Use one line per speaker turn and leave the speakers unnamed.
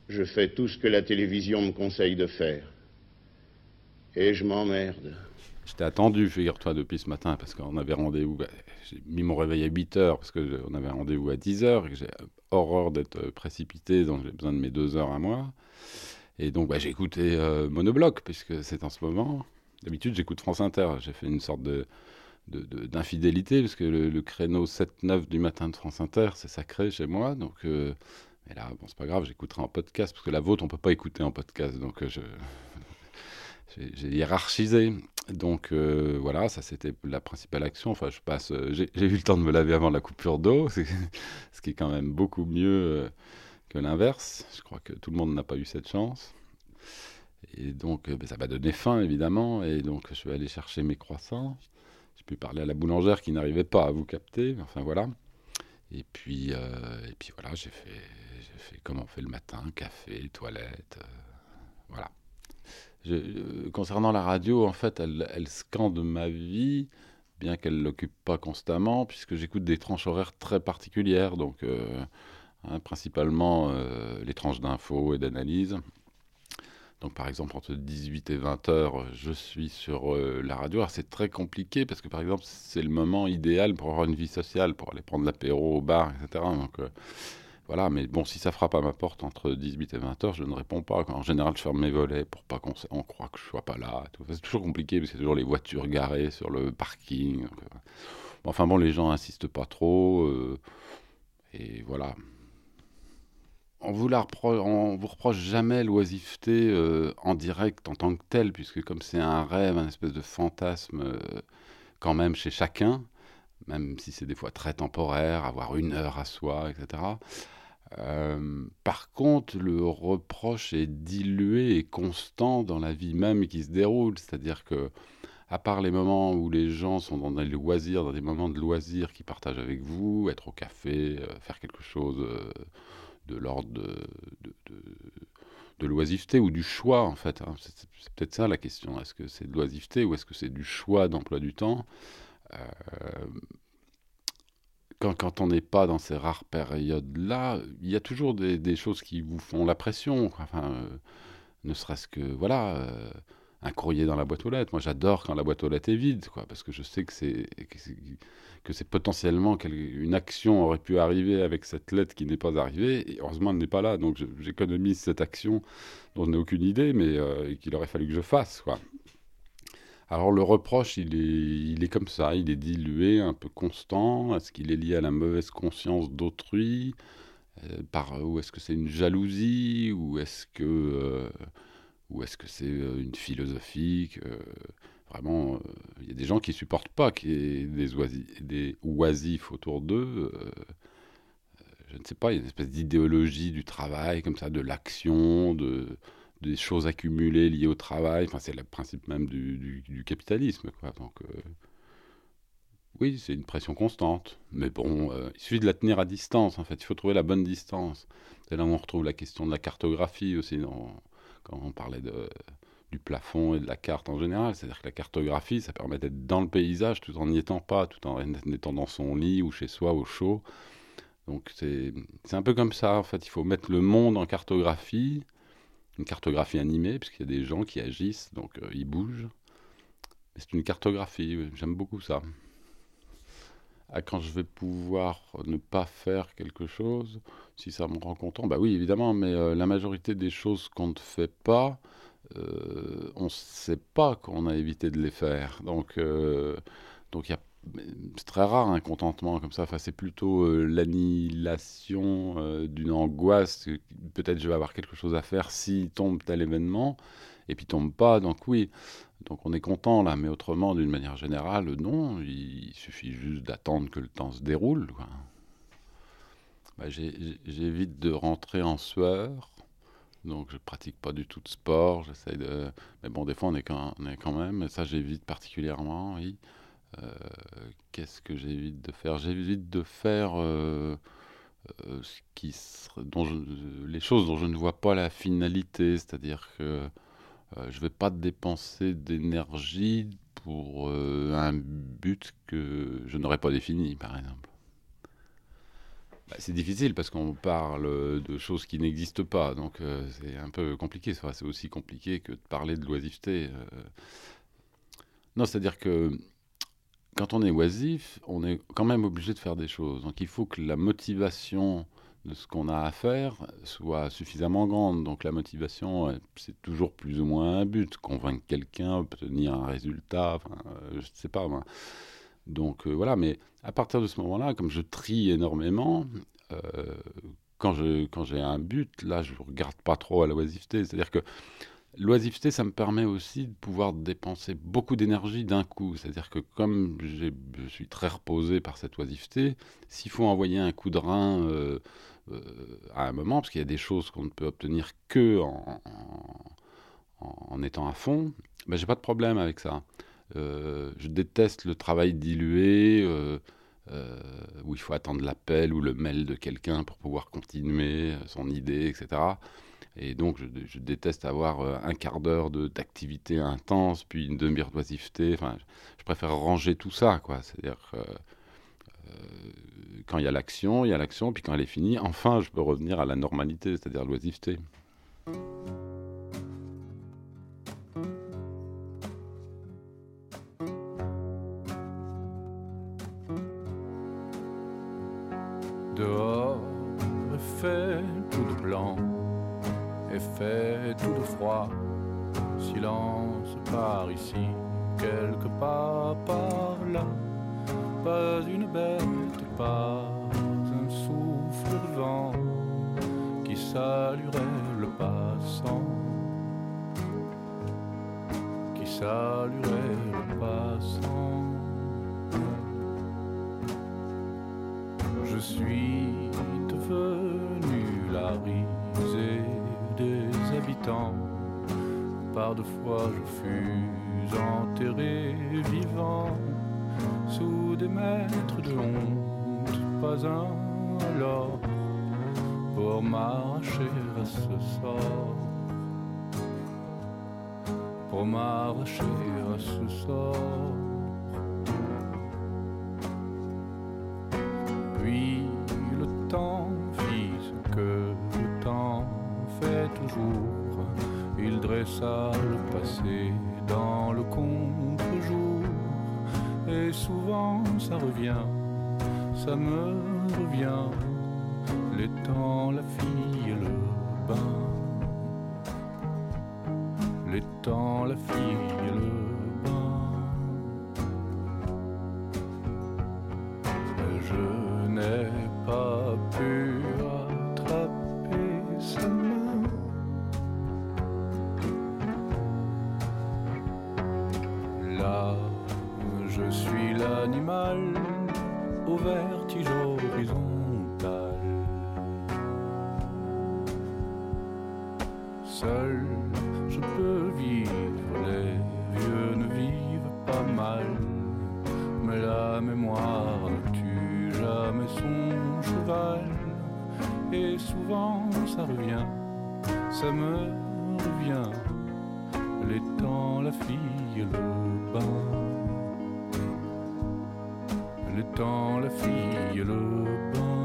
Je fais tout ce que la télévision me conseille de faire. Et je m'emmerde.
Je t'ai attendu, figure-toi, depuis ce matin, parce qu'on avait rendez-vous. J'ai mis mon réveil à 8 heures, parce qu'on avait rendez-vous à 10 heures, et que j'ai horreur d'être précipité, donc j'ai besoin de mes 2 heures à moi. Et donc, j'ai écouté Monobloc, puisque c'est en ce moment. D'habitude, j'écoute France Inter. J'ai fait une sorte d'infidélité, parce que le créneau 7-9 du matin de France Inter, c'est sacré chez moi. Donc, mais là, bon, c'est pas grave, j'écouterai en podcast, parce que la vôtre, on peut pas écouter en podcast. Donc, j'ai hiérarchisé. Donc voilà, ça c'était la principale action. Enfin, j'ai eu le temps de me laver avant la coupure d'eau, ce qui est quand même beaucoup mieux que l'inverse. Je crois que tout le monde n'a pas eu cette chance. Et donc ça m'a donné faim évidemment. Et donc je suis allé chercher mes croissants. J'ai pu parler à la boulangère qui n'arrivait pas à vous capter. Enfin voilà. Et puis voilà, j'ai fait comme on fait le matin, café, toilette, voilà. Concernant la radio, en fait, elle scande ma vie, bien qu'elle ne l'occupe pas constamment, puisque j'écoute des tranches horaires très particulières, donc principalement les tranches d'infos et d'analyse. Donc par exemple, entre 18 et 20 heures, je suis sur la radio. Alors c'est très compliqué, parce que par exemple, c'est le moment idéal pour avoir une vie sociale, pour aller prendre l'apéro au bar, etc. Donc voilà, mais bon, si ça frappe à ma porte entre 18 et 20 heures, je ne réponds pas. En général, je ferme mes volets pour pas qu'on croit que je sois pas là. Tout. C'est toujours compliqué, parce qu'il y a toujours les voitures garées sur le parking. Donc, enfin bon, les gens insistent pas trop. Et voilà. On vous reproche jamais l'oisiveté en direct en tant que tel, puisque comme c'est un rêve, un espèce de fantasme quand même chez chacun, même si c'est des fois très temporaire, avoir 1 heure à soi, etc. Par contre, le reproche est dilué et constant dans la vie même qui se déroule. C'est-à-dire que, à part les moments où les gens sont dans des loisirs, dans des moments de loisirs qu'ils partagent avec vous, être au café, faire quelque chose de l'ordre de l'oisiveté ou du choix, en fait. Hein. C'est peut-être ça la question. Est-ce que c'est de l'oisiveté ou est-ce que c'est du choix d'emploi du temps? Euh, quand on n'est pas dans ces rares périodes-là, il y a toujours des choses qui vous font la pression. Enfin, ne serait-ce que, voilà, un courrier dans la boîte aux lettres. Moi, j'adore quand la boîte aux lettres est vide, quoi, parce que je sais que c'est potentiellement une action aurait pu arriver avec cette lettre qui n'est pas arrivée, et heureusement, elle n'est pas là. Donc, j'économise cette action dont je n'ai aucune idée, mais qu'il aurait fallu que je fasse, quoi. Alors le reproche, il est comme ça, il est dilué, un peu constant. Est-ce qu'il est lié à la mauvaise conscience d'autrui, ou est-ce que c'est une jalousie, ou est-ce que c'est une philosophie vraiment, il y a des gens qui supportent pas qu'il y ait des oisifs autour d'eux. Je ne sais pas, il y a une espèce d'idéologie du travail, comme ça, de l'action, des choses accumulées liées au travail. Enfin, c'est le principe même du capitalisme, quoi. Donc, oui, c'est une pression constante. Mais bon, il suffit de la tenir à distance, en fait. Il faut trouver la bonne distance. C'est là où on retrouve la question de la cartographie aussi, quand on parlait du plafond et de la carte en général. C'est-à-dire que la cartographie, ça permet d'être dans le paysage tout en n'y étant pas, tout en étant dans son lit ou chez soi au chaud. Donc c'est un peu comme ça, en fait. Il faut mettre le monde en cartographie, une cartographie animée, puisqu'il y a des gens qui agissent, donc ils bougent. Mais c'est une cartographie, oui, j'aime beaucoup ça. Quand je vais pouvoir ne pas faire quelque chose, si ça me rend content, bah oui, évidemment, mais la majorité des choses qu'on ne fait pas, on ne sait pas qu'on a évité de les faire. Donc c'est très rare un contentement comme ça. Enfin, c'est plutôt l'annihilation d'une angoisse. Peut-être je vais avoir quelque chose à faire si tombe tel événement, et puis tombe pas. Donc oui, donc on est content là, mais autrement, d'une manière générale, non. Il suffit juste d'attendre que le temps se déroule, quoi. J'évite de rentrer en sueur. Donc je pratique pas du tout de sport, j'essaye de... Mais bon, des fois on est quand même, et ça j'évite particulièrement, oui. Euh, Qu'est-ce que j'évite de faire? J'évite de faire les choses dont je ne vois pas la finalité, c'est-à-dire que je vais pas dépenser d'énergie pour un but que je n'aurais pas défini, par exemple. C'est difficile parce qu'on parle de choses qui n'existent pas, donc c'est un peu compliqué. Enfin, c'est aussi compliqué que de parler de l'oisiveté. Non, c'est-à-dire que quand on est oisif, on est quand même obligé de faire des choses. Donc il faut que la motivation de ce qu'on a à faire soit suffisamment grande. Donc la motivation, c'est toujours plus ou moins un but. Convaincre quelqu'un, obtenir un résultat, enfin, je ne sais pas moi. Donc voilà, mais à partir de ce moment-là, comme je trie énormément, quand j'ai un but, là, je ne regarde pas trop à l'oisiveté. C'est-à-dire que l'oisiveté, ça me permet aussi de pouvoir dépenser beaucoup d'énergie d'un coup. C'est-à-dire que comme je suis très reposé par cette oisiveté, s'il faut envoyer un coup de rein à un moment, parce qu'il y a des choses qu'on ne peut obtenir que en étant à fond, ben, j'ai pas de problème avec ça. Je déteste le travail dilué, où il faut attendre l'appel ou le mail de quelqu'un pour pouvoir continuer son idée, etc. Et donc, je déteste avoir un quart d'heure d'activité intense, puis une demi-heure d'oisiveté. Enfin, je préfère ranger tout ça, quoi. C'est-à-dire quand il y a l'action, puis quand elle est finie, enfin, je peux revenir à la normalité, c'est-à-dire l'oisiveté.
Dehors, il fait tout de blanc et fait tout de froid. Silence par ici, quelque part par là. Pas une bête, pas un souffle de vent qui saluerait le passant, qui saluerait le passant. Je suis devenu la risée des habitants. Par deux fois je fus enterré vivant sous des mètres de honte, pas un alors pour m'arracher à ce sort, pour m'arracher à ce sort. Puis le temps fit ce que le temps fait toujours. Il dressa le passé dans le contre-jour. Et souvent ça revient, ça me revient. Les temps, la fille et le bain. Les temps, la fille et le bain. Je n'ai pas pu attraper sa main. Là, je suis l'animal au vertige horizontal. Seul, je peux vivre, les vieux ne vivent pas mal. Mais la mémoire ne tue jamais son cheval. Et souvent ça revient, ça me revient. Les temps, la fille et le bain. Les temps, la fille et le bain.